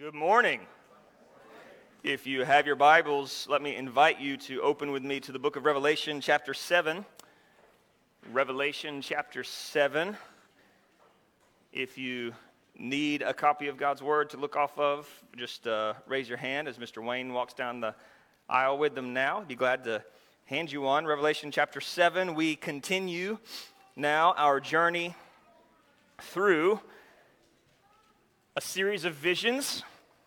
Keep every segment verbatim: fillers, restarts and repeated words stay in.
Good morning. If you have your Bibles, let me invite you to open with me to the book of Revelation, chapter seven. Revelation, chapter seven. If you need a copy of God's Word to look off of, just uh, raise your hand as Mister Wayne walks down the aisle with them now. I'd be glad to hand you one. Revelation, chapter seven. We continue now our journey through a series of visions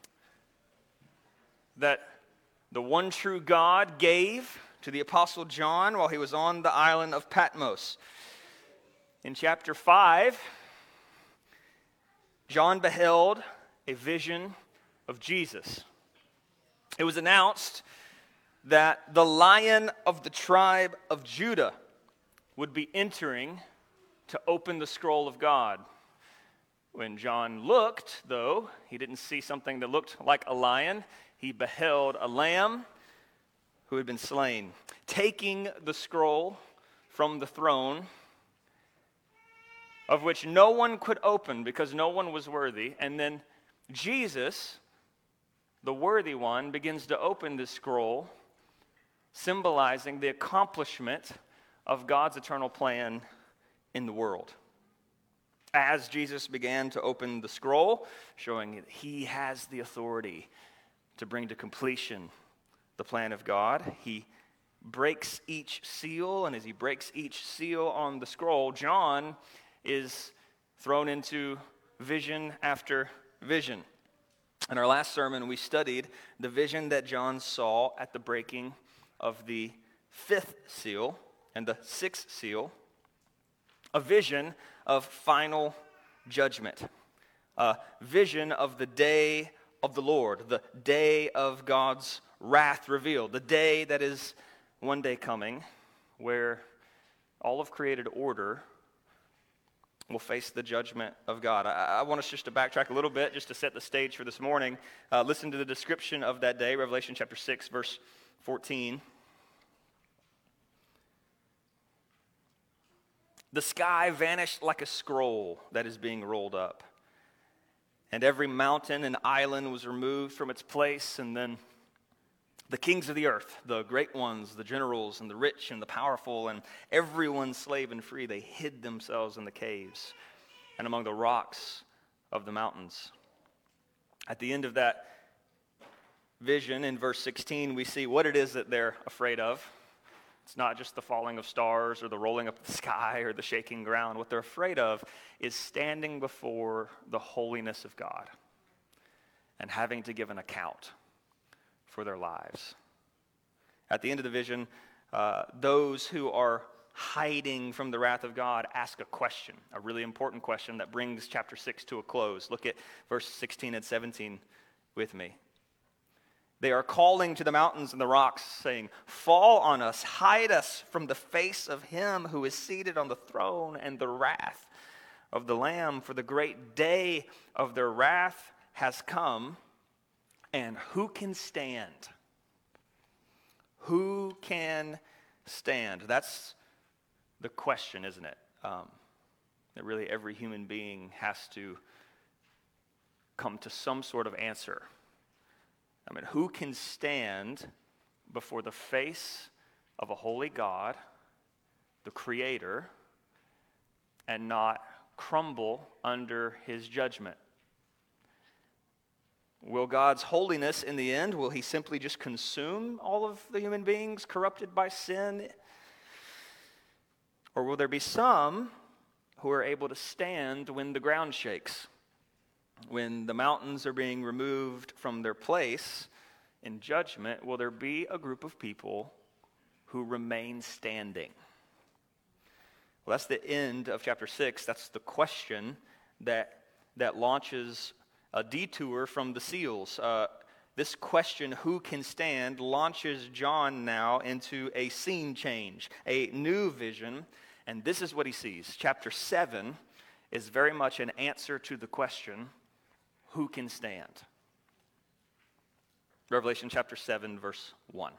that the one true God gave to the Apostle John while he was on the island of Patmos. In chapter five, John beheld a vision of Jesus. It was announced that the Lion of the tribe of Judah would be entering to open the scroll of God. When John looked, though, he didn't see something that looked like a lion. He beheld a lamb who had been slain, taking the scroll from the throne, of which no one could open because no one was worthy. And then Jesus, the worthy one, begins to open this scroll, symbolizing the accomplishment of God's eternal plan in the world. As Jesus began to open the scroll, showing that he has the authority to bring to completion the plan of God, he breaks each seal, and as he breaks each seal on the scroll, John is thrown into vision after vision. In our last sermon, we studied the vision that John saw at the breaking of the fifth seal and the sixth seal, a vision of final judgment, a vision of the day of the Lord, the day of God's wrath revealed, the day that is one day coming where all of created order will face the judgment of God. I, I want us just to backtrack a little bit just to set the stage for this morning. Uh, listen to the description of that day, Revelation chapter six, verse fourteen. The sky vanished like a scroll that is being rolled up, and every mountain and island was removed from its place, and then the kings of the earth, the great ones, the generals, and the rich, and the powerful, and everyone slave and free, they hid themselves in the caves and among the rocks of the mountains. At the end of that vision, in verse sixteen, we see what it is that they're afraid of. It's not just the falling of stars or the rolling up of the sky or the shaking ground. What they're afraid of is standing before the holiness of God and having to give an account for their lives. At the end of the vision, uh, those who are hiding from the wrath of God ask a question, a really important question that brings chapter six to a close. Look at verse sixteen and seventeen with me. They are calling to the mountains and the rocks, saying, "Fall on us, hide us from the face of him who is seated on the throne and the wrath of the Lamb, for the great day of their wrath has come, and who can stand?" Who can stand? That's the question, isn't it? Um, that really every human being has to come to some sort of answer. I mean, who can stand before the face of a holy God, the Creator, and not crumble under his judgment? Will God's holiness in the end, will he simply just consume all of the human beings corrupted by sin? Or will there be some who are able to stand when the ground shakes? When the mountains are being removed from their place in judgment, will there be a group of people who remain standing? Well, that's the end of chapter six. That's the question that, that launches a detour from the seals. Uh, this question, who can stand, launches John now into a scene change, a new vision, and this is what he sees. Chapter seven is very much an answer to the question, who can stand? Revelation chapter seven, verse one.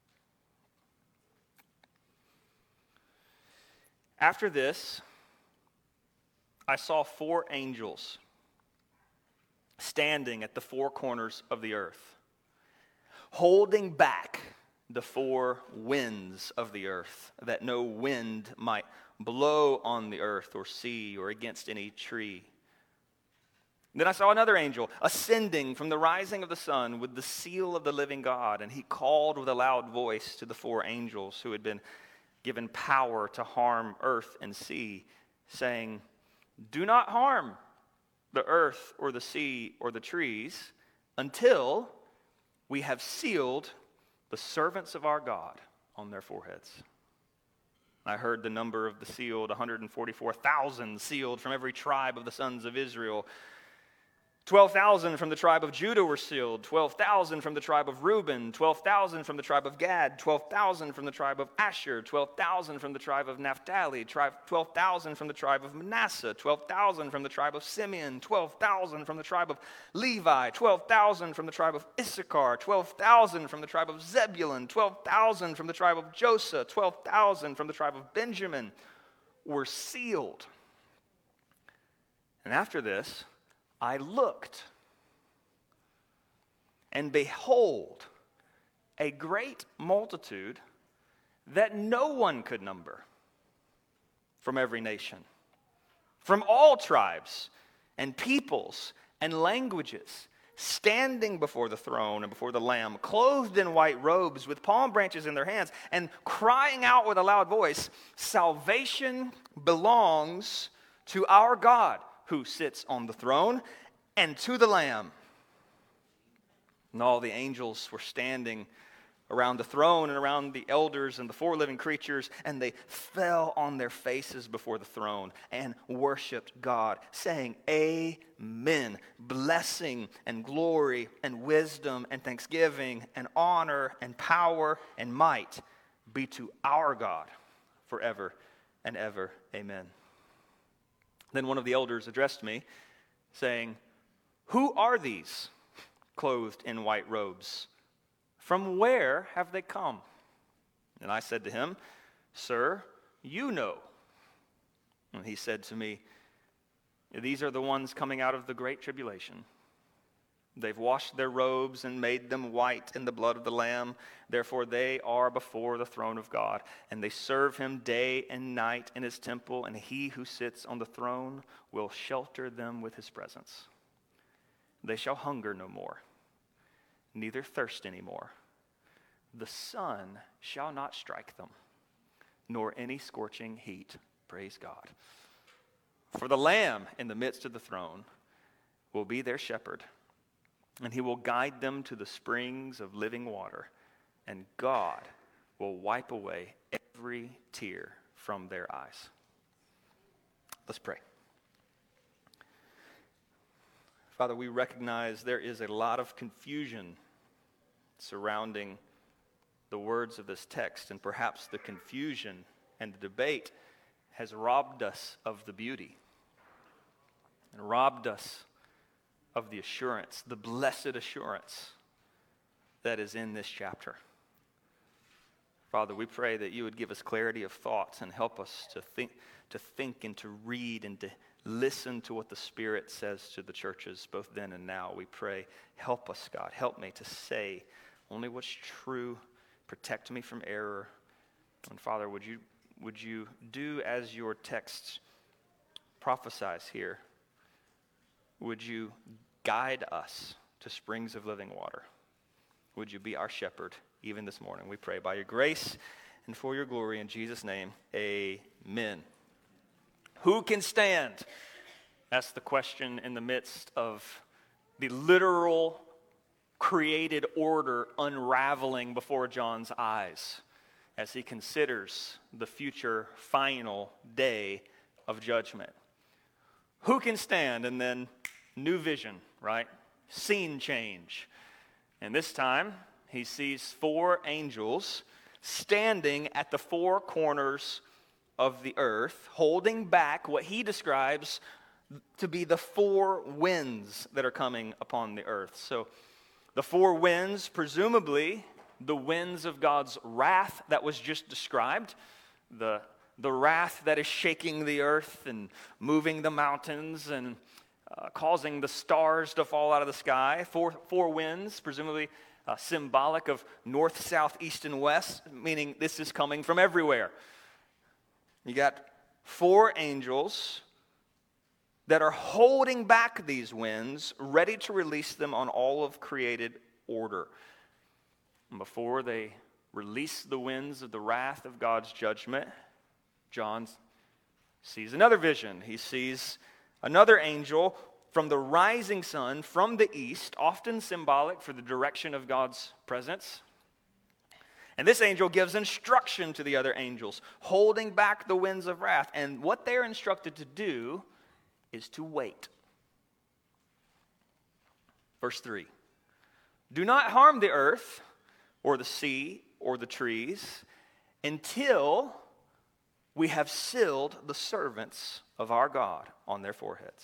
After this, I saw four angels standing at the four corners of the earth, holding back the four winds of the earth, that no wind might blow on the earth or sea or against any tree. Then I saw another angel ascending from the rising of the sun with the seal of the living God, and he called with a loud voice to the four angels who had been given power to harm earth and sea, saying, "Do not harm the earth or the sea or the trees until we have sealed the servants of our God on their foreheads." I heard the number of the sealed, one hundred forty-four thousand sealed from every tribe of the sons of Israel. twelve thousand from the tribe of Judah were sealed, twelve thousand from the tribe of Reuben, twelve thousand from the tribe of Gad, twelve thousand from the tribe of Asher, twelve thousand from the tribe of Naphtali, twelve thousand from the tribe of Manasseh, twelve thousand from the tribe of Simeon, twelve thousand from the tribe of Levi, twelve thousand from the tribe of Issachar, twelve thousand from the tribe of Zebulun, twelve thousand from the tribe of Joseph, twelve thousand from the tribe of Benjamin were sealed. And after this, I looked, and behold, a great multitude that no one could number, from every nation, from all tribes and peoples and languages, standing before the throne and before the Lamb, clothed in white robes with palm branches in their hands, and crying out with a loud voice, "Salvation belongs to our God, who sits on the throne, and to the Lamb." And all the angels were standing around the throne and around the elders and the four living creatures, and they fell on their faces before the throne and worshiped God, saying, "Amen. Blessing and glory and wisdom and thanksgiving and honor and power and might be to our God forever and ever. Amen." Then one of the elders addressed me, saying, "Who are these clothed in white robes? From where have they come?" And I said to him, "Sir, you know." And he said to me, "These are the ones coming out of the great tribulation. They've washed their robes and made them white in the blood of the Lamb. Therefore they are before the throne of God, and they serve him day and night in his temple, and he who sits on the throne will shelter them with his presence. They shall hunger no more, neither thirst any more. The sun shall not strike them, nor any scorching heat." Praise God. "For the Lamb in the midst of the throne will be their shepherd, and he will guide them to the springs of living water, and God will wipe away every tear from their eyes." Let's pray. Father, we recognize there is a lot of confusion surrounding the words of this text, and perhaps the confusion and the debate has robbed us of the beauty and robbed us of the assurance, the blessed assurance that is in this chapter. Father, we pray that you would give us clarity of thoughts and help us to think, to think and to read and to listen to what the Spirit says to the churches, both then and now. We pray, help us, God. Help me to say only what's true. Protect me from error. And Father, would you, would you do as your text prophesies here? Would you guide us to springs of living water? Would you be our shepherd even this morning? We pray by your grace and for your glory in Jesus' name, amen. Who can stand? That's the question in the midst of the literal created order unraveling before John's eyes as he considers the future final day of judgment. Who can stand? And then new vision, right? Scene change. And this time, he sees four angels standing at the four corners of the earth, holding back what he describes to be the four winds that are coming upon the earth. So the four winds, presumably the winds of God's wrath that was just described, the, the wrath that is shaking the earth and moving the mountains and uh, causing the stars to fall out of the sky. Four, four winds, presumably uh, symbolic of north, south, east, and west, meaning this is coming from everywhere. You got four angels that are holding back these winds, ready to release them on all of created order. And before they release the winds of the wrath of God's judgment, John sees another vision. He sees another angel from the rising sun from the east, often symbolic for the direction of God's presence. And this angel gives instruction to the other angels, holding back the winds of wrath. And what they are instructed to do is to wait. Verse three. Do not harm the earth or the sea or the trees until we have sealed the servants of our God on their foreheads.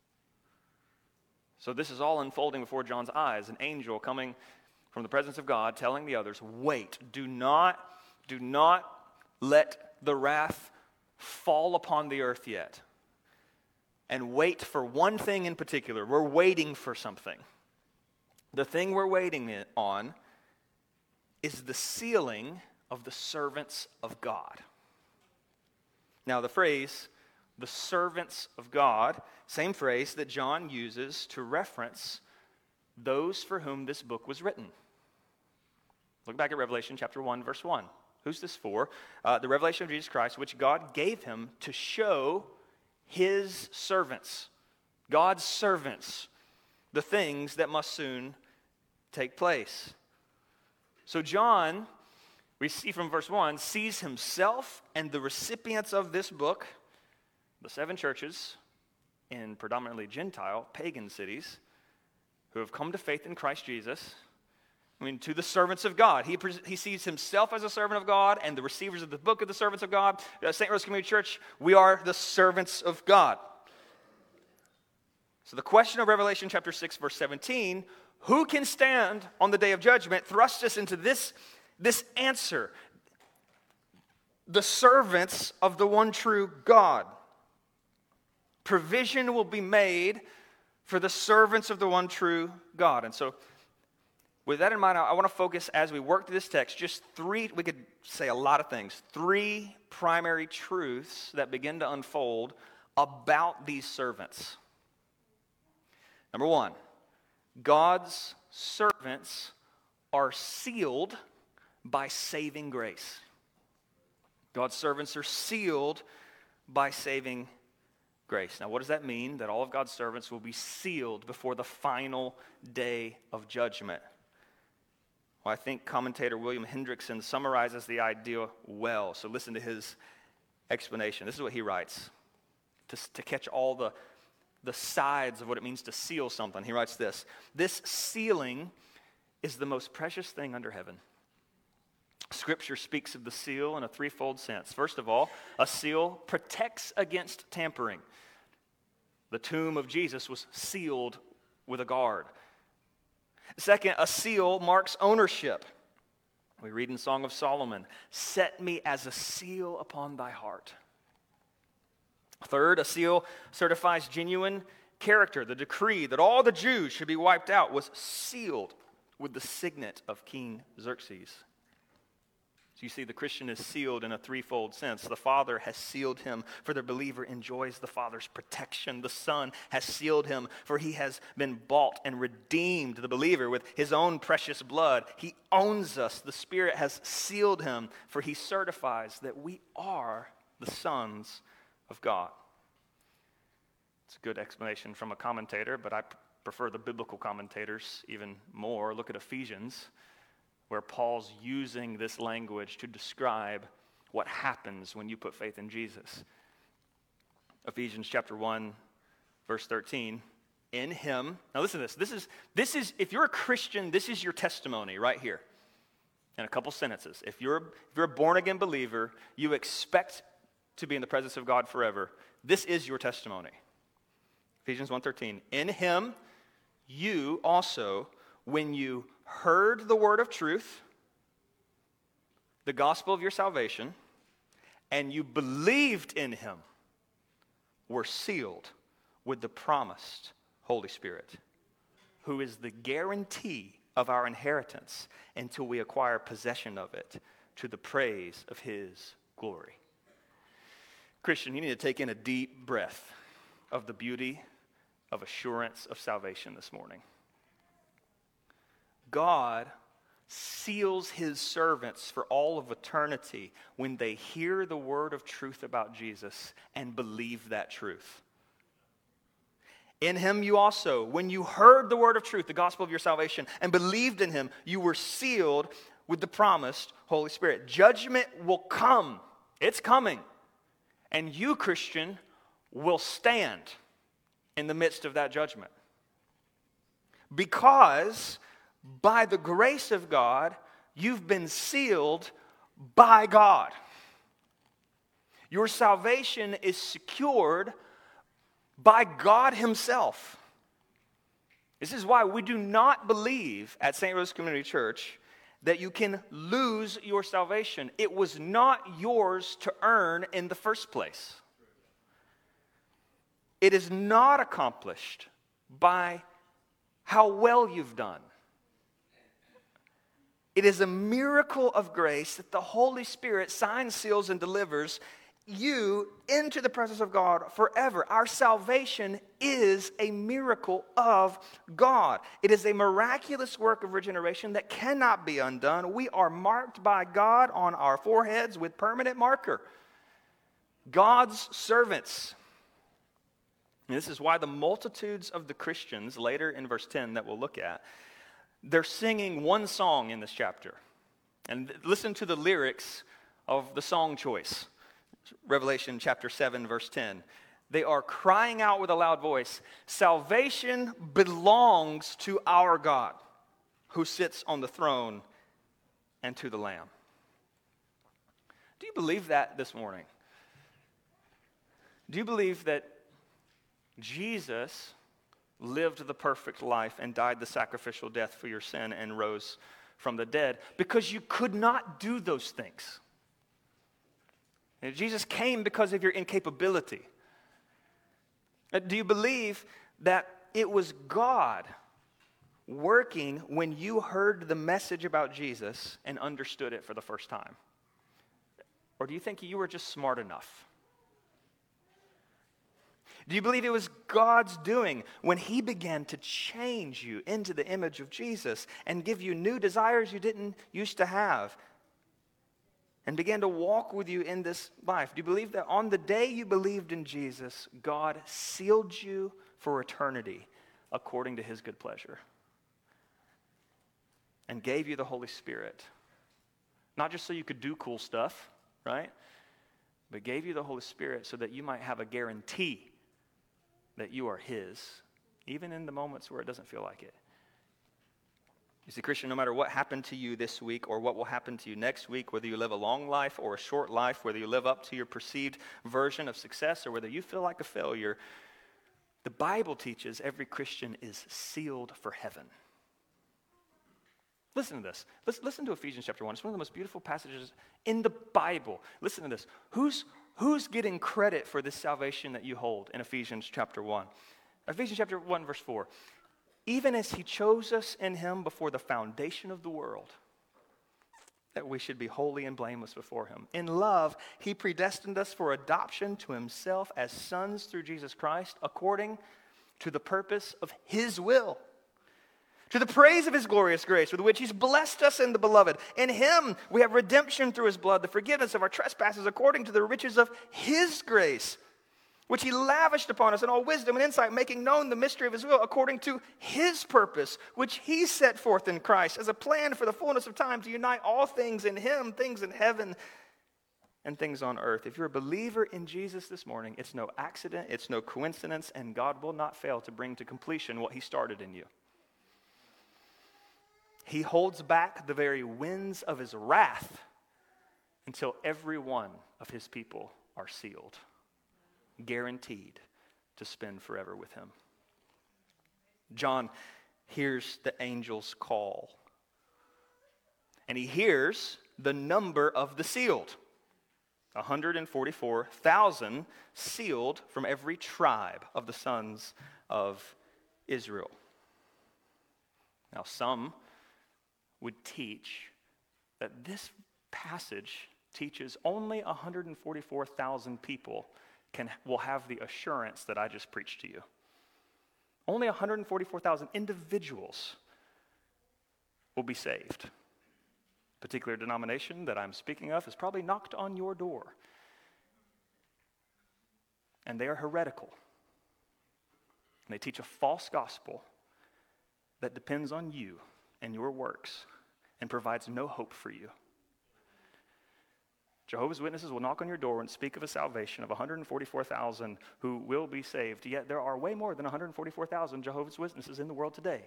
So this is all unfolding before John's eyes. An angel coming from the presence of God, telling the others, wait, do not, do not let the wrath fall upon the earth yet. And wait for one thing in particular. We're waiting for something. The thing we're waiting on is the sealing of the servants of God. Now the phrase, the servants of God, same phrase that John uses to reference those for whom this book was written. Look back at Revelation chapter one, verse one. Who's this for? Uh, the revelation of Jesus Christ, which God gave him to show his servants, God's servants, the things that must soon take place. So John, we see from verse one, sees himself and the recipients of this book, the seven churches in predominantly Gentile, pagan cities, who have come to faith in Christ Jesus. I mean, to the servants of God. He, he sees himself as a servant of God and the receivers of the book of the servants of God. Uh, Saint Rose Community Church, we are the servants of God. So the question of Revelation chapter six, verse seventeen, who can stand on the day of judgment, thrusts us into this, this answer. The servants of the one true God. Provision will be made for the servants of the one true God. And so, with that in mind, I want to focus as we work through this text, just three, we could say a lot of things, three primary truths that begin to unfold about these servants. Number one, God's servants are sealed by saving grace. God's servants are sealed by saving grace. Now, what does that mean? That all of God's servants will be sealed before the final day of judgment. Well, I think commentator William Hendrickson summarizes the idea well. So listen to his explanation. This is what he writes. To, to catch all the, the sides of what it means to seal something, he writes this. This sealing is the most precious thing under heaven. Scripture speaks of the seal in a threefold sense. First of all, a seal protects against tampering. The tomb of Jesus was sealed with a guard. Second, a seal marks ownership. We read in Song of Solomon, set me as a seal upon thy heart. Third, a seal certifies genuine character. The decree that all the Jews should be wiped out was sealed with the signet of King Xerxes. So you see, the Christian is sealed in a threefold sense. The Father has sealed him, for the believer enjoys the Father's protection. The Son has sealed him, for he has been bought and redeemed the believer with his own precious blood. He owns us. The Spirit has sealed him, for he certifies that we are the sons of God. It's a good explanation from a commentator, but I prefer the biblical commentators even more. Look at Ephesians, where Paul's using this language to describe what happens when you put faith in Jesus. Ephesians chapter one, verse thirteen, in him, now listen to this, this is, this is, if you're a Christian, this is your testimony right here, in a couple sentences. If you're, if you're a born-again believer, you expect to be in the presence of God forever, this is your testimony. Ephesians one thirteen, in him, you also, when you heard the word of truth, the gospel of your salvation, and you believed in him, were sealed with the promised Holy Spirit, who is the guarantee of our inheritance until we acquire possession of it to the praise of his glory. Christian, you need to take in a deep breath of the beauty of assurance of salvation this morning. God seals his servants for all of eternity when they hear the word of truth about Jesus and believe that truth. In him you also, when you heard the word of truth, the gospel of your salvation, and believed in him, you were sealed with the promised Holy Spirit. Judgment will come. It's coming. And you, Christian, will stand in the midst of that judgment. Because by the grace of God, you've been sealed by God. Your salvation is secured by God himself. This is why we do not believe at Saint Rose Community Church that you can lose your salvation. It was not yours to earn in the first place. It is not accomplished by how well you've done. It is a miracle of grace that the Holy Spirit signs, seals, and delivers you into the presence of God forever. Our salvation is a miracle of God. It is a miraculous work of regeneration that cannot be undone. We are marked by God on our foreheads with permanent marker. God's servants. And this is why the multitudes of the Christians, later in verse ten that we'll look at, they're singing one song in this chapter. And listen to the lyrics of the song choice. Revelation chapter seven, verse ten. They are crying out with a loud voice, "Salvation belongs to our God, who sits on the throne, and to the Lamb." Do you believe that this morning? Do you believe that Jesus lived the perfect life and died the sacrificial death for your sin and rose from the dead because you could not do those things? And Jesus came because of your incapability. Do you believe that it was God working when you heard the message about Jesus and understood it for the first time? Or do you think you were just smart enough? Do you believe it was God's doing when he began to change you into the image of Jesus and give you new desires you didn't used to have and began to walk with you in this life? Do you believe that on the day you believed in Jesus, God sealed you for eternity according to his good pleasure and gave you the Holy Spirit? Not just so you could do cool stuff, right? But gave you the Holy Spirit so that you might have a guarantee that you are his, even in the moments where it doesn't feel like it. You see, Christian, no matter what happened to you this week or what will happen to you next week, whether you live a long life or a short life, whether you live up to your perceived version of success or whether you feel like a failure, the Bible teaches every Christian is sealed for heaven. Listen to this. Let's listen to Ephesians chapter one. It's one of the most beautiful passages in the Bible. Listen to this. Who's Who's getting credit for this salvation that you hold in Ephesians chapter one? Ephesians chapter one, verse four. Even as he chose us in him before the foundation of the world, that we should be holy and blameless before him. In love, he predestined us for adoption to himself as sons through Jesus Christ, according to the purpose of his will, to the praise of his glorious grace, with which he's blessed us in the beloved. In him we have redemption through his blood, the forgiveness of our trespasses, according to the riches of his grace, which he lavished upon us in all wisdom and insight, making known the mystery of his will, according to his purpose, which he set forth in Christ as a plan for the fullness of time to unite all things in him, things in heaven and things on earth. If you're a believer in Jesus this morning, it's no accident, it's no coincidence, and God will not fail to bring to completion what he started in you. He holds back the very winds of his wrath until every one of his people are sealed, guaranteed to spend forever with him. John hears the angel's call, and he hears the number of the sealed. one hundred forty-four thousand sealed from every tribe of the sons of Israel. Now, some would teach that this passage teaches only one hundred forty-four thousand people can will have the assurance that I just preached to you. Only one hundred forty-four thousand individuals will be saved. The particular denomination that I'm speaking of has probably knocked on your door. And they are heretical. And they teach a false gospel that depends on you and your works and provides no hope for you. Jehovah's Witnesses will knock on your door and speak of a salvation of one hundred forty-four thousand who will be saved, yet there are way more than one hundred forty-four thousand Jehovah's Witnesses in the world today.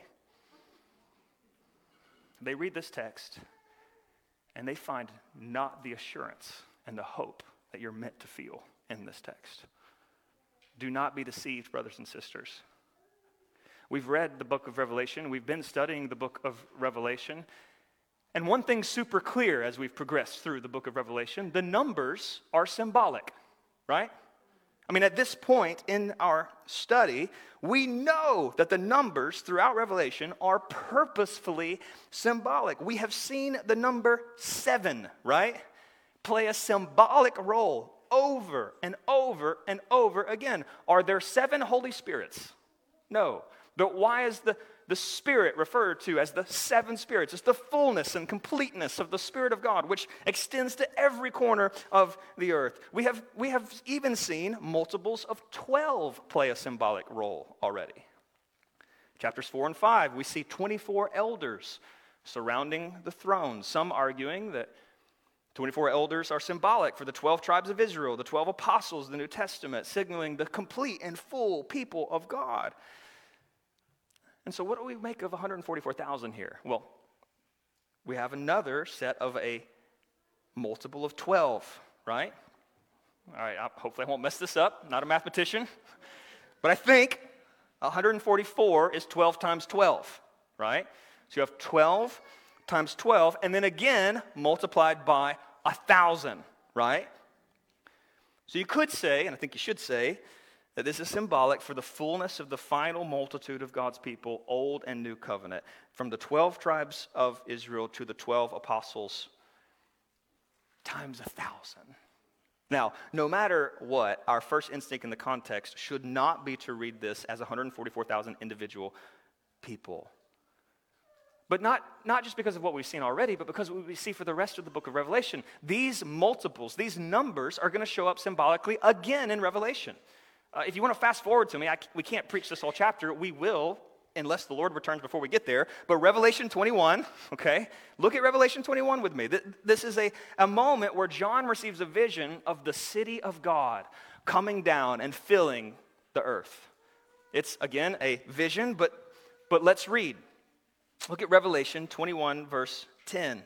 They read this text and they find not the assurance and the hope that you're meant to feel in this text. Do not be deceived, brothers and sisters. We've read the book of Revelation. We've been studying the book of Revelation. And one thing's super clear as we've progressed through the book of Revelation, the numbers are symbolic, right? I mean, at this point in our study, we know that the numbers throughout Revelation are purposefully symbolic. We have seen the number seven, right, play a symbolic role over and over and over again. Are there seven Holy Spirits? No. But why is the, the Spirit referred to as the seven spirits? It's the fullness and completeness of the Spirit of God, which extends to every corner of the earth. We have, we have even seen multiples of twelve play a symbolic role already. Chapters four and five, we see twenty-four elders surrounding the throne, some arguing that twenty-four elders are symbolic for the twelve tribes of Israel, the twelve apostles of the New Testament, signaling the complete and full people of God. And so what do we make of one hundred forty-four thousand here? Well, we have another set of a multiple of twelve, right? All right, hopefully I won't mess this up. I'm not a mathematician. But I think one hundred forty-four is twelve times twelve, right? So you have twelve times twelve, and then again multiplied by one thousand, right? So you could say, and I think you should say, that this is symbolic for the fullness of the final multitude of God's people, Old and New Covenant, from the twelve tribes of Israel to the twelve apostles, times a thousand. Now, no matter what, our first instinct in the context should not be to read this as one hundred forty-four thousand individual people. But not, not just because of what we've seen already, but because of what we see for the rest of the book of Revelation. These multiples, these numbers are going to show up symbolically again in Revelation. Uh, if you want to fast forward to me, I, we can't preach this whole chapter. We will, unless the Lord returns before we get there. But Revelation twenty-one, okay? Look at Revelation twenty-one with me. This is a, a moment where John receives a vision of the city of God coming down and filling the earth. It's, again, a vision, but, but let's read. Look at Revelation twenty-one, verse ten.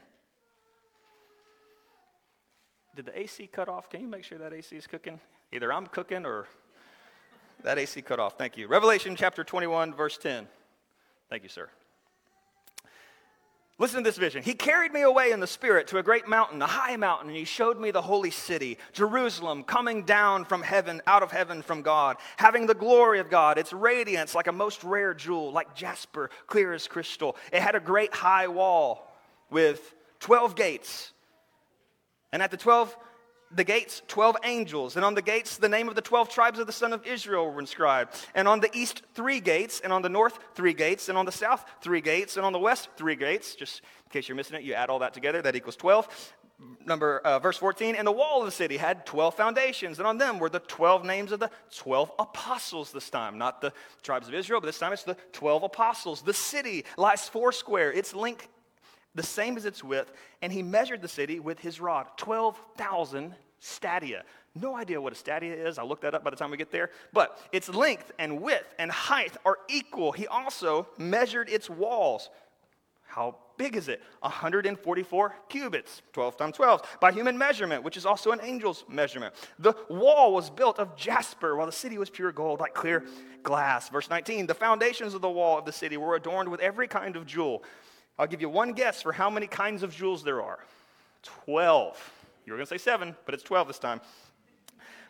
Did the A C cut off? Can you make sure that A C is cooking? Either I'm cooking or that A C cut off. Thank you. Revelation chapter twenty-one, verse ten. Thank you, sir. Listen to this vision. He carried me away in the Spirit to a great mountain, a high mountain, and he showed me the holy city, Jerusalem, coming down from heaven, out of heaven from God, having the glory of God, its radiance like a most rare jewel, like jasper, clear as crystal. It had a great high wall with twelve gates, and at the twelve the gates, twelve angels, and on the gates the name of the twelve tribes of the son of Israel were inscribed. And on the east three gates, and on the north three gates, and on the south three gates, and on the west three gates. Just in case you're missing it, you add all that together, that equals twelve. Number uh, verse fourteen, and the wall of the city had twelve foundations, and on them were the twelve names of the twelve apostles this time. Not the tribes of Israel, but this time it's the twelve apostles. The city lies foursquare, its length the same as its width, and he measured the city with his rod, twelve thousand stadia. No idea what a stadia is. I'll look that up by the time we get there. But its length and width and height are equal. He also measured its walls. How big is it? one hundred forty-four cubits, twelve times twelve, by human measurement, which is also an angel's measurement. The wall was built of jasper, while the city was pure gold, like clear glass. Verse nineteen, the foundations of the wall of the city were adorned with every kind of jewel. I'll give you one guess for how many kinds of jewels there are. twelve. You were going to say seven, but it's twelve this time.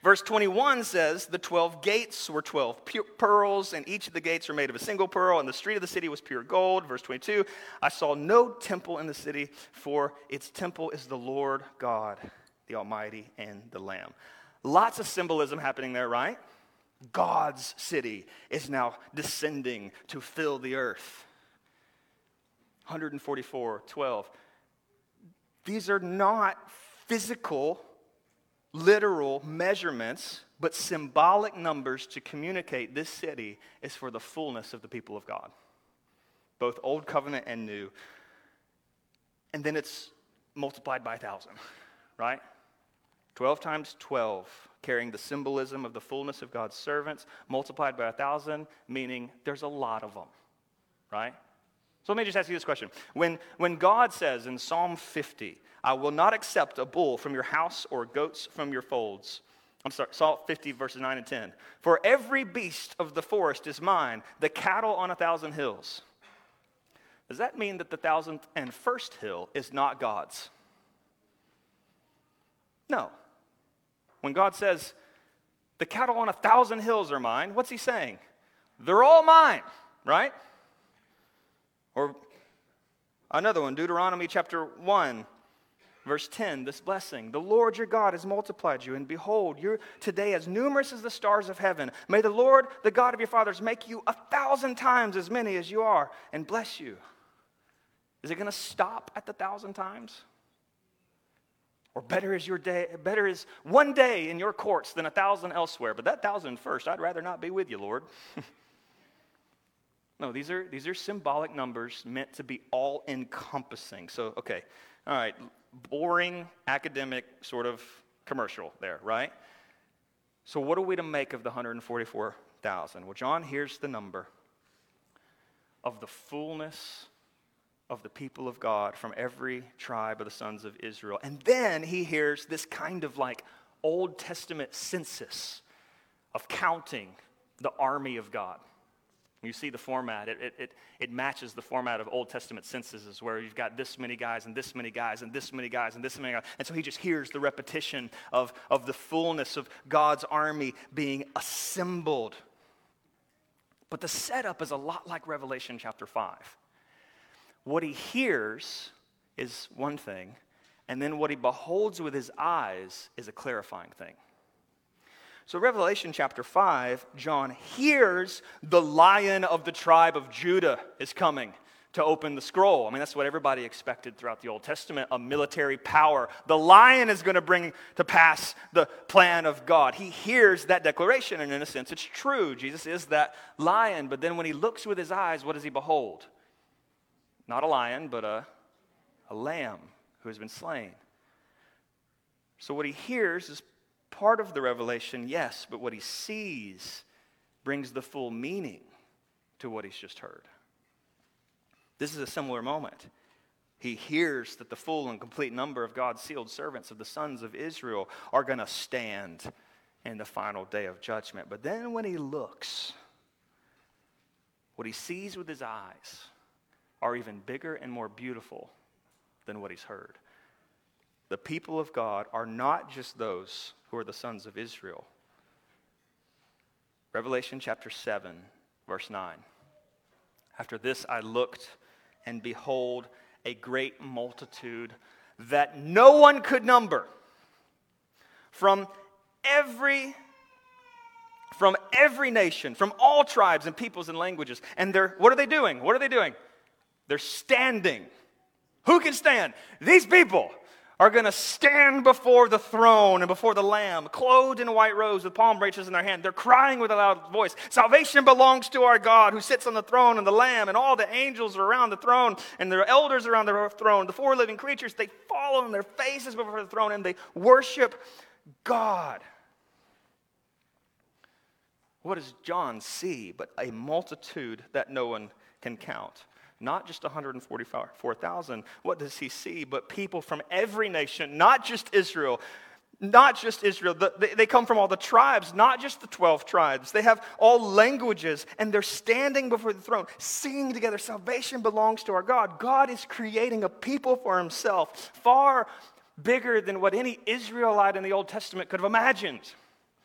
Verse twenty-one says, the twelve gates were twelve pu- pearls, and each of the gates were made of a single pearl, and the street of the city was pure gold. Verse twenty-two, I saw no temple in the city, for its temple is the Lord God, the Almighty, and the Lamb. Lots of symbolism happening there, right? God's city is now descending to fill the earth. one forty-four, twelve. These are not physical, literal measurements, but symbolic numbers to communicate this city is for the fullness of the people of God, both Old Covenant and New. And then it's multiplied by a thousand, right? twelve times twelve, carrying the symbolism of the fullness of God's servants, multiplied by a thousand, meaning there's a lot of them, right? So let me just ask you this question. When, when God says in Psalm fifty, I will not accept a bull from your house or goats from your folds. I'm sorry, Psalm fifty, verses nine and ten. For every beast of the forest is mine, the cattle on a thousand hills. Does that mean that the thousandth and first hill is not God's? No. When God says, the cattle on a thousand hills are mine, what's he saying? They're all mine, right? Or another one, Deuteronomy chapter one, verse ten, this blessing. The Lord your God has multiplied you, and behold, you're today as numerous as the stars of heaven. May the Lord, the God of your fathers, make you a thousand times as many as you are, and bless you. Is it going to stop at the thousand times? Or better is your day, better is one day in your courts than a thousand elsewhere. But that thousand first, I'd rather not be with you, Lord. No, these are these are symbolic numbers meant to be all-encompassing. So, okay, all right, boring academic sort of commercial there, right? So what are we to make of the one hundred forty-four thousand? Well, John hears the number of the fullness of the people of God from every tribe of the sons of Israel. And then he hears this kind of like Old Testament census of counting the army of God. You see the format, it, it, it, it matches the format of Old Testament censuses where you've got this many guys and this many guys and this many guys and this many guys. And so he just hears the repetition of, of the fullness of God's army being assembled. But the setup is a lot like Revelation chapter five. What he hears is one thing, and then what he beholds with his eyes is a clarifying thing. So Revelation chapter five, John hears the Lion of the tribe of Judah is coming to open the scroll. I mean, that's what everybody expected throughout the Old Testament, a military power. The Lion is going to bring to pass the plan of God. He hears that declaration, and in a sense, it's true. Jesus is that Lion, but then when he looks with his eyes, what does he behold? Not a lion, but a, a lamb who has been slain. So what he hears is part of the revelation, yes, but what he sees brings the full meaning to what he's just heard. This is a similar moment. He hears that the full and complete number of God's sealed servants of the sons of Israel are going to stand in the final day of judgment. But then when he looks, what he sees with his eyes are even bigger and more beautiful than what he's heard. The people of God are not just those who are the sons of Israel. Revelation chapter seven, verse nine. After this I looked, and behold, a great multitude that no one could number, from every from every nation, from all tribes and peoples and languages. And they're, what are they doing? What are they doing? They're standing. Who can stand? These people are going to stand before the throne and before the Lamb, clothed in white robes with palm branches in their hand. They're crying with a loud voice, salvation belongs to our God who sits on the throne and the Lamb, and all the angels are around the throne, and the elders around the throne. The four living creatures, they fall on their faces before the throne, and they worship God. What does John see but a multitude that no one can count? Not just one hundred forty-four thousand. What does he see? But people from every nation, not just Israel. Not just Israel. They come from all the tribes, not just the twelve tribes. They have all languages, and they're standing before the throne, singing together, salvation belongs to our God. God is creating a people for himself, far bigger than what any Israelite in the Old Testament could have imagined.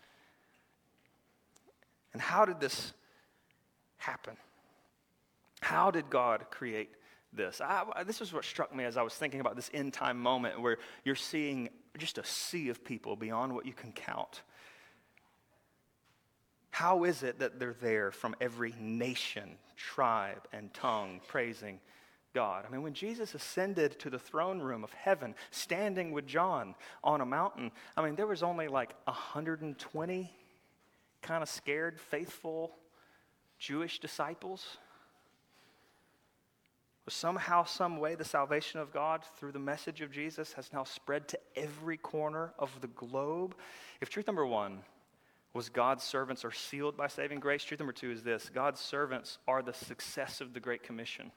And how did this happen? How did God create this? I, this is what struck me as I was thinking about this end time moment where you're seeing just a sea of people beyond what you can count. How is it that they're there from every nation, tribe, and tongue praising God? I mean, when Jesus ascended to the throne room of heaven, standing with John on a mountain, I mean, there was only like one hundred twenty kind of scared, faithful Jewish disciples. But somehow, some way, the salvation of God through the message of Jesus has now spread to every corner of the globe. If truth number one was God's servants are sealed by saving grace, truth number two is this: God's servants are the success of the Great Commission.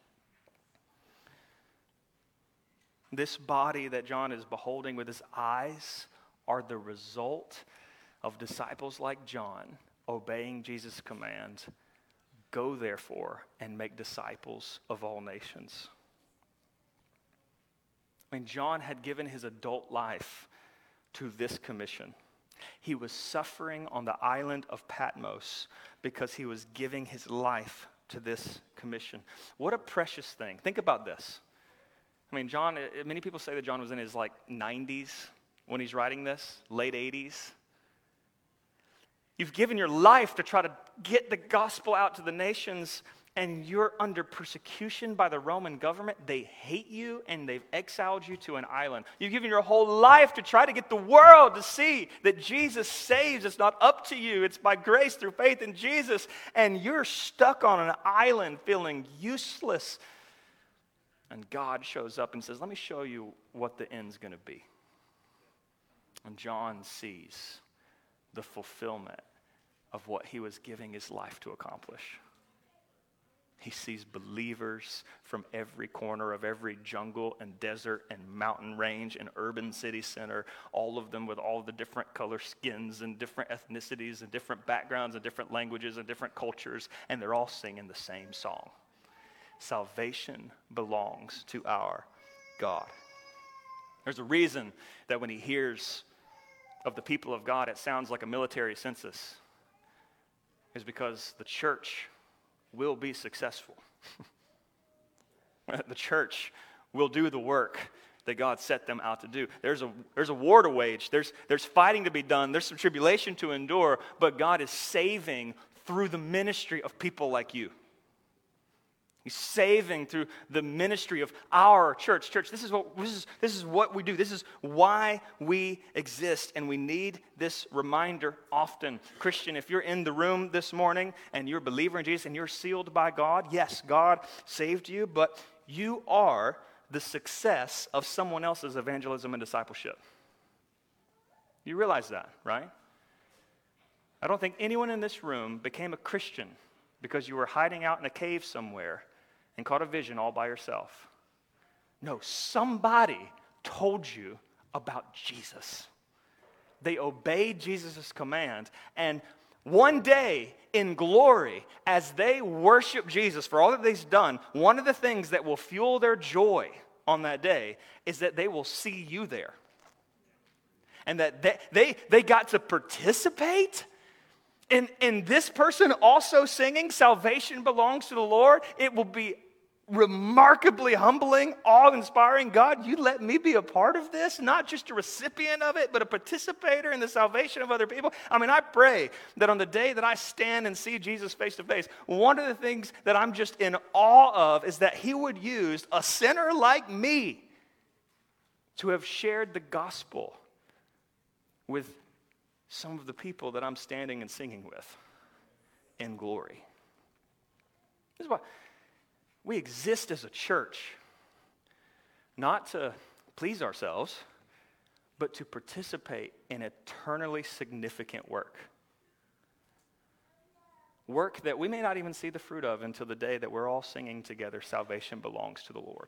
This body that John is beholding with his eyes are the result of disciples like John obeying Jesus' command, go therefore and make disciples of all nations. I mean, John had given his adult life to this commission. He was suffering on the island of Patmos because he was giving his life to this commission. What a precious thing. Think about this. I mean, John, many people say that John was in his like nineties when he's writing this, late eighties. You've given your life to try to get the gospel out to the nations, and you're under persecution by the Roman government. They hate you, and they've exiled you to an island. You've given your whole life to try to get the world to see that Jesus saves. It's not up to you. It's by grace through faith in Jesus, and you're stuck on an island feeling useless. And God shows up and says, let me show you what the end's going to be. And John sees the fulfillment of what he was giving his life to accomplish. He sees believers from every corner of every jungle and desert and mountain range and urban city center, all of them with all the different color skins and different ethnicities and different backgrounds and different languages and different cultures, and they're all singing the same song. Salvation belongs to our God. There's a reason that when he hears of the people of God, it sounds like a military census. Is because the church will be successful. The church will do the work that God set them out to do. There's a, there's a war to wage. There's, there's fighting to be done. There's some tribulation to endure. But God is saving through the ministry of people like you. He's saving through the ministry of our church. Church, this is what this is, this is what we do. This is why we exist, and we need this reminder often. Christian, if you're in the room this morning and you're a believer in Jesus and you're sealed by God, yes, God saved you, but you are the success of someone else's evangelism and discipleship. You realize that, right? I don't think anyone in this room became a Christian because you were hiding out in a cave somewhere and caught a vision all by yourself. No, somebody told you about Jesus. They obeyed Jesus' command, and one day in glory, as they worship Jesus for all that he's done, one of the things that will fuel their joy on that day is that they will see you there. And that they, they, they got to participate in, in this person also singing, salvation belongs to the Lord. It will be remarkably humbling, awe-inspiring. God, you let me be a part of this, not just a recipient of it, but a participator in the salvation of other people. I mean, I pray that on the day that I stand and see Jesus face to face, one of the things that I'm just in awe of is that he would use a sinner like me to have shared the gospel with some of the people that I'm standing and singing with in glory. This is why we exist as a church, not to please ourselves, but to participate in eternally significant work. Work that we may not even see the fruit of until the day that we're all singing together, salvation belongs to the Lord.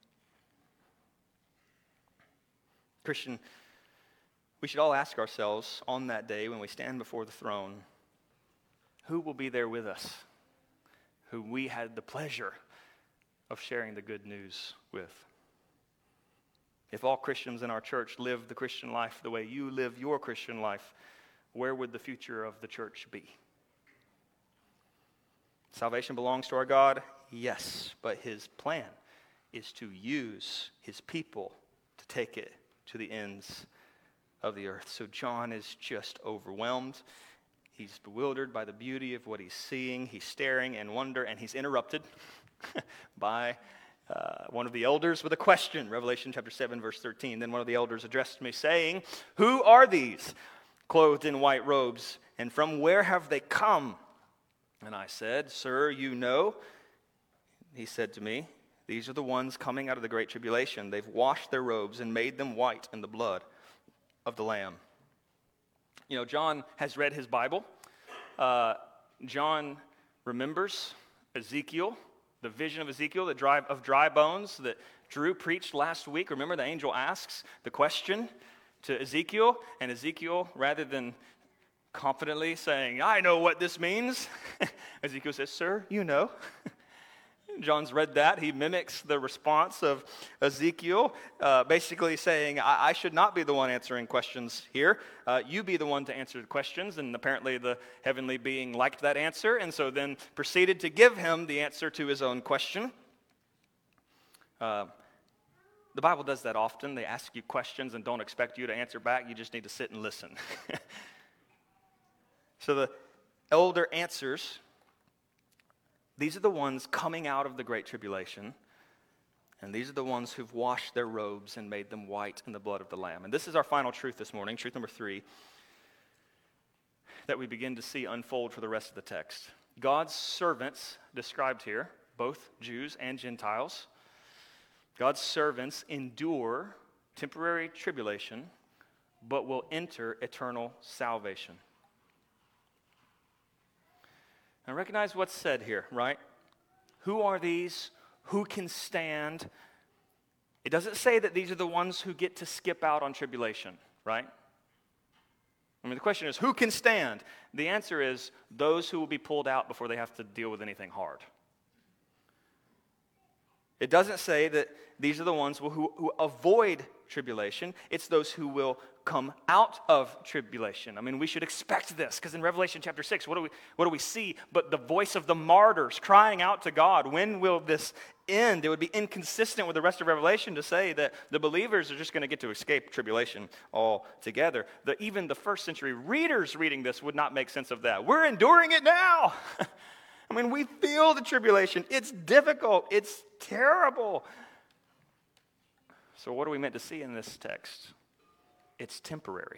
Christian, we should all ask ourselves on that day when we stand before the throne, who will be there with us, who we had the pleasure of sharing the good news with? If all Christians in our church lived the Christian life the way you live your Christian life, where would the future of the church be? Salvation belongs to our God, yes, but his plan is to use his people to take it to the ends of the earth. So John is just overwhelmed. He's bewildered by the beauty of what he's seeing. He's staring in wonder, and he's interrupted by uh, one of the elders with a question. Revelation chapter seven, verse thirteen. Then one of the elders addressed me, saying, "Who are these, clothed in white robes, and from where have they come?" And I said, "Sir, you know." He said to me, "These are the ones coming out of the great tribulation. They've washed their robes and made them white in the blood of the Lamb." You know, John has read his Bible. Uh, John remembers Ezekiel, the vision of Ezekiel, the dry, of dry bones that Drew preached last week. Remember, the angel asks the question to Ezekiel, and Ezekiel, rather than confidently saying, "I know what this means," Ezekiel says, "Sir, you know." John's read that. He mimics the response of Ezekiel, uh, basically saying, I-, I should not be the one answering questions here. Uh, you be the one to answer the questions. And apparently the heavenly being liked that answer, and so then proceeded to give him the answer to his own question. Uh, the Bible does that often. They ask you questions and don't expect you to answer back. You just need to sit and listen. So the elder answers, "These are the ones coming out of the great tribulation, and these are the ones who've washed their robes and made them white in the blood of the Lamb." And this is our final truth this morning, truth number three, that we begin to see unfold for the rest of the text. God's servants, described here, both Jews and Gentiles, God's servants endure temporary tribulation, but will enter eternal salvation. Now recognize what's said here, right? Who are these? Who can stand? It doesn't say that these are the ones who get to skip out on tribulation, right? I mean, the question is, who can stand? The answer is those who will be pulled out before they have to deal with anything hard. It doesn't say that these are the ones who, who avoid tribulation. It's those who will come out of tribulation. I mean, we should expect this, because in Revelation chapter six, what do we what do we see but the voice of the martyrs crying out to God? When will this end? It would be inconsistent with the rest of Revelation to say that the believers are just going to get to escape tribulation altogether. The, even the first century readers reading this would not make sense of that. We're enduring it now. I mean, we feel the tribulation. It's difficult. It's terrible. So what are we meant to see in this text? It's temporary.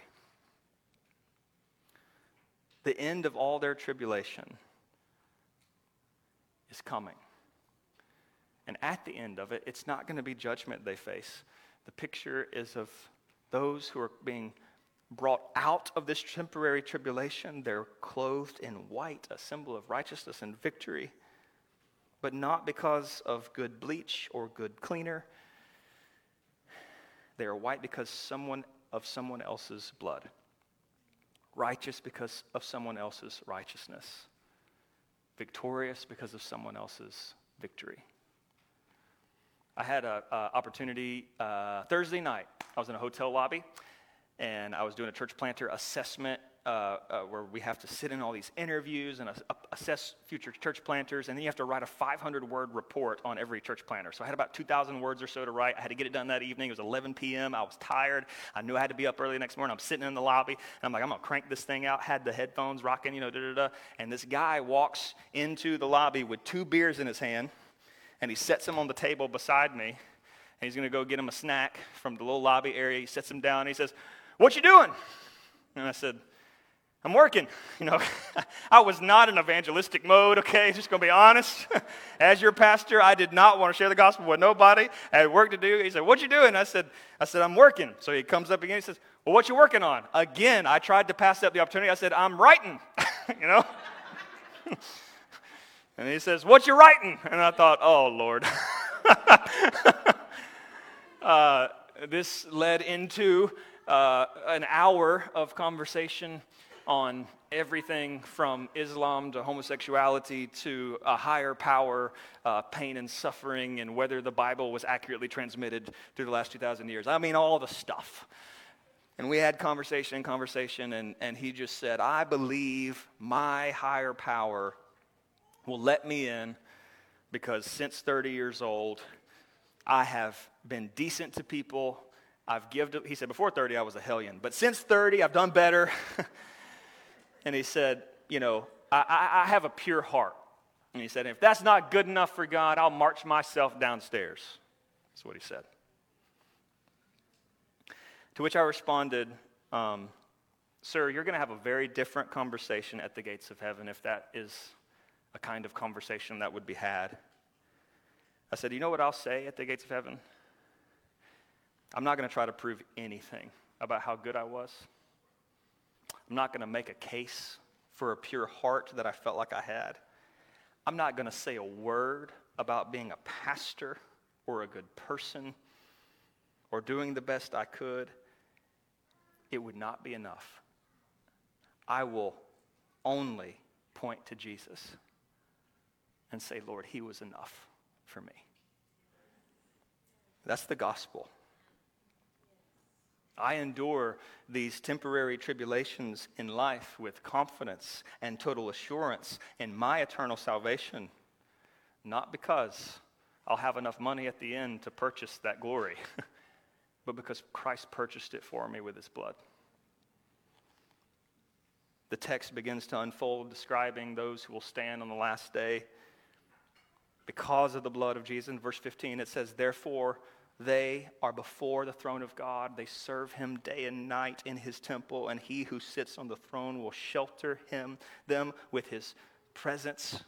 The end of all their tribulation is coming. And at the end of it, it's not going to be judgment they face. The picture is of those who are being brought out of this temporary tribulation. They're clothed in white, a symbol of righteousness and victory, but not because of good bleach or good cleaner. They are white because someone of someone else's blood. Righteous because of someone else's righteousness. Victorious because of someone else's victory. I had an opportunity uh, Thursday night. I was in a hotel lobby, and I was doing a church planter assessment uh, uh, where we have to sit in all these interviews and uh, assess future church planters, and then you have to write a five hundred word report on every church planter. So I had about two thousand words or so to write. I had to get it done that evening. It was eleven p.m. I was tired. I knew I had to be up early the next morning. I'm sitting in the lobby, and I'm like, I'm going to crank this thing out. Had the headphones rocking, you know, da-da-da. And this guy walks into the lobby with two beers in his hand, and he sets them on the table beside me, and he's going to go get him a snack from the little lobby area. He sets him down, and he says, "What you doing?" And I said, "I'm working." You know, I was not in evangelistic mode, okay? Just going to be honest. As your pastor, I did not want to share the gospel with nobody. I had work to do. He said, "What you doing?" I said, I said, "I'm working." So he comes up again. He says, "Well, what you working on?" Again, I tried to pass up the opportunity. I said, "I'm writing," you know? And he says, "What you writing?" And I thought, oh, Lord. uh, this led into uh, an hour of conversation on everything from Islam to homosexuality to a higher power, uh, pain and suffering, and whether the Bible was accurately transmitted through the last two thousand years. I mean, all the stuff. And we had conversation and conversation, and, and he just said, "I believe my higher power will let me in because since thirty years old, I have been decent to people. I've given, he said, before thirty, I was a hellion. But since thirty, I've done better. And he said, you know, I, I, I have a pure heart. And he said, if that's not good enough for God, I'll march myself downstairs. That's what he said. To which I responded, um, sir, you're going to have a very different conversation at the gates of heaven if that is a kind of conversation that would be had. I said, you know what I'll say at the gates of heaven? I'm not going to try to prove anything about how good I was. I'm not going to make a case for a pure heart that I felt like I had. I'm not going to say a word about being a pastor or a good person or doing the best I could. It would not be enough. I will only point to Jesus and say, Lord, he was enough for me. That's the gospel. I endure these temporary tribulations in life with confidence and total assurance in my eternal salvation, not because I'll have enough money at the end to purchase that glory, but because Christ purchased it for me with his blood. The text begins to unfold, describing those who will stand on the last day because of the blood of Jesus. In verse fifteen, it says, therefore, they are before the throne of God. They serve him day and night in his temple, and he who sits on the throne will shelter him, them with his presence.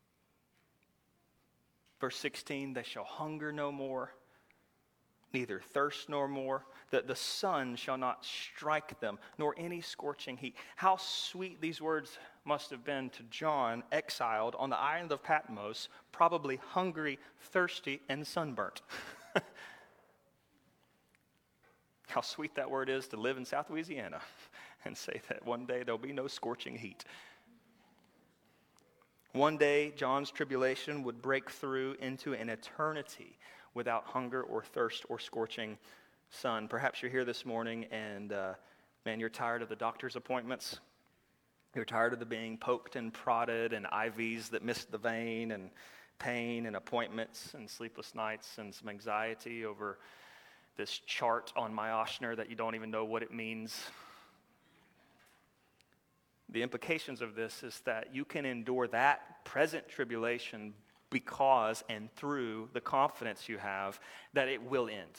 Verse sixteen, they shall hunger no more, neither thirst nor more. That the sun shall not strike them, nor any scorching heat. How sweet these words must have been to John, exiled on the island of Patmos, probably hungry, thirsty, and sunburnt. How sweet that word is to live in South Louisiana and say that one day there'll be no scorching heat. One day, John's tribulation would break through into an eternity without hunger or thirst or scorching sun. Perhaps you're here this morning and, uh, man, you're tired of the doctor's appointments. You're tired of the being poked and prodded and I Vs that missed the vein and pain and appointments and sleepless nights and some anxiety over this chart on my Ochsner that you don't even know what it means. The implications of this is that you can endure that present tribulation because and through the confidence you have that it will end.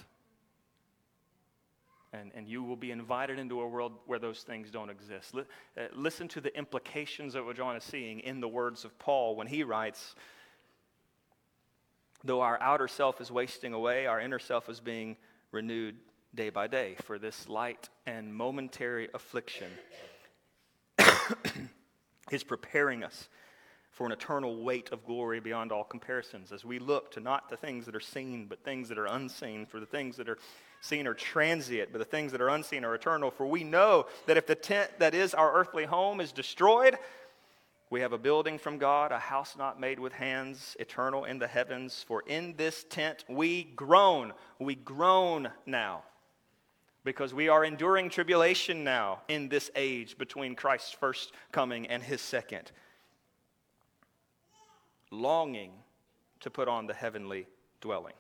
And, and you will be invited into a world where those things don't exist. Li- uh, listen to the implications of what John is seeing in the words of Paul when he writes, though our outer self is wasting away, our inner self is being renewed day by day. For this light and momentary affliction is preparing us for an eternal weight of glory beyond all comparisons, as we look to not the things that are seen, but things that are unseen. For the things that are seen are transient, but the things that are unseen are eternal. For we know that if the tent that is our earthly home is destroyed, we have a building from God, a house not made with hands, eternal in the heavens. For in this tent we groan. We groan now, because we are enduring tribulation now in this age between Christ's first coming and his second, longing to put on the heavenly dwelling.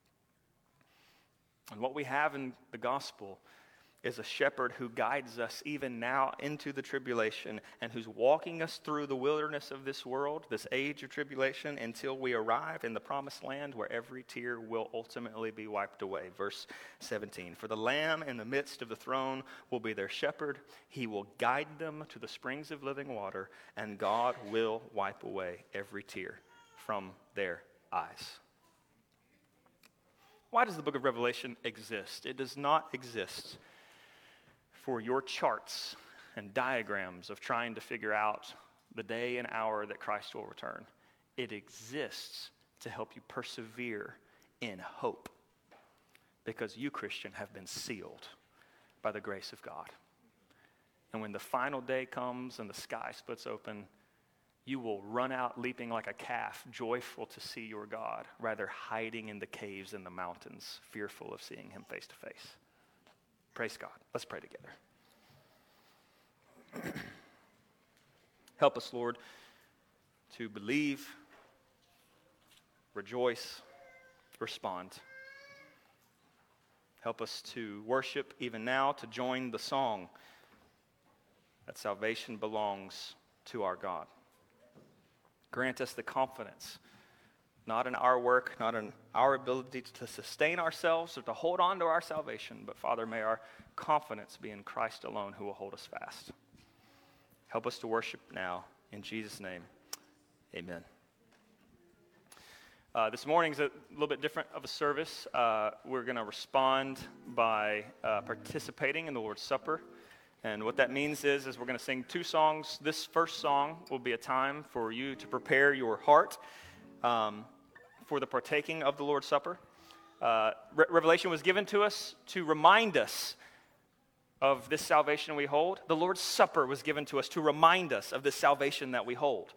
And what we have in the gospel is a shepherd who guides us even now into the tribulation and who's walking us through the wilderness of this world, this age of tribulation, until we arrive in the promised land where every tear will ultimately be wiped away. Verse seventeen, for the Lamb in the midst of the throne will be their shepherd. He will guide them to the springs of living water, and God will wipe away every tear from their eyes. Why does the book of Revelation exist? It does not exist for your charts and diagrams of trying to figure out the day and hour that Christ will return. It exists to help you persevere in hope, because you, Christian, have been sealed by the grace of God. And when the final day comes and the sky splits open, you will run out leaping like a calf, joyful to see your God, rather hiding in the caves and the mountains, fearful of seeing him face to face. Praise God. Let's pray together. Help us, Lord, to believe, rejoice, respond. Help us to worship even now, to join the song that salvation belongs to our God. Grant us the confidence, not in our work, not in our ability to sustain ourselves or to hold on to our salvation, but Father, may our confidence be in Christ alone who will hold us fast. Help us to worship now. In Jesus' name, amen. Uh, this morning's a little bit different of a service. Uh, we're going to respond by uh, participating in the Lord's Supper. And what that means is, is we're going to sing two songs. This first song will be a time for you to prepare your heart um, for the partaking of the Lord's Supper. Uh, Re- Revelation was given to us to remind us of this salvation we hold. The Lord's Supper was given to us to remind us of this salvation that we hold.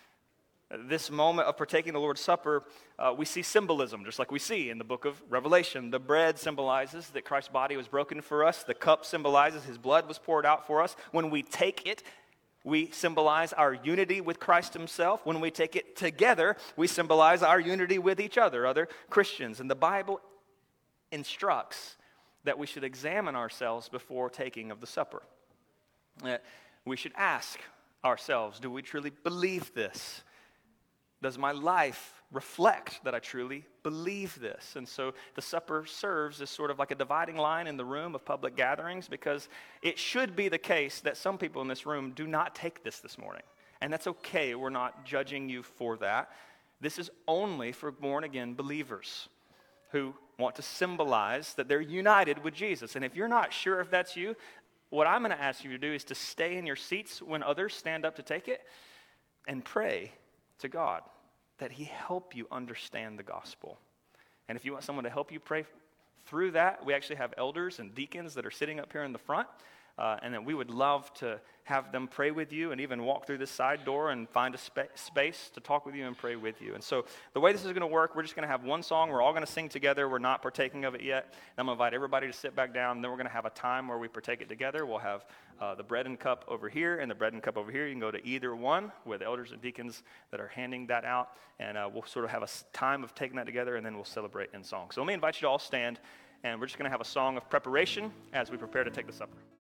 This moment of partaking the Lord's Supper, uh, we see symbolism, just like we see in the book of Revelation. The bread symbolizes that Christ's body was broken for us. The cup symbolizes his blood was poured out for us. When we take it, we symbolize our unity with Christ himself. When we take it together, we symbolize our unity with each other, other Christians. And the Bible instructs that we should examine ourselves before taking of the supper. Uh, we should ask ourselves, do we truly believe this? Does my life reflect that I truly believe this? And so the supper serves as sort of like a dividing line in the room of public gatherings, because it should be the case that some people in this room do not take this this morning. And that's okay. We're not judging you for that. This is only for born-again believers who want to symbolize that they're united with Jesus. And if you're not sure if that's you, what I'm going to ask you to do is to stay in your seats when others stand up to take it and pray to God that he help you understand the gospel. And if you want someone to help you pray through that, we actually have elders and deacons that are sitting up here in the front, uh, and then we would love to have them pray with you and even walk through this side door and find a spa- space to talk with you and pray with you. And so the way this is going to work, we're just going to have one song. We're all going to sing together. We're not partaking of it yet. And I'm going to invite everybody to sit back down. And then we're going to have a time where we partake it together. We'll have uh, the bread and cup over here and the bread and cup over here. You can go to either one with elders and deacons that are handing that out. And uh, we'll sort of have a time of taking that together, and then we'll celebrate in song. So let me invite you to all stand, and we're just going to have a song of preparation as we prepare to take the supper.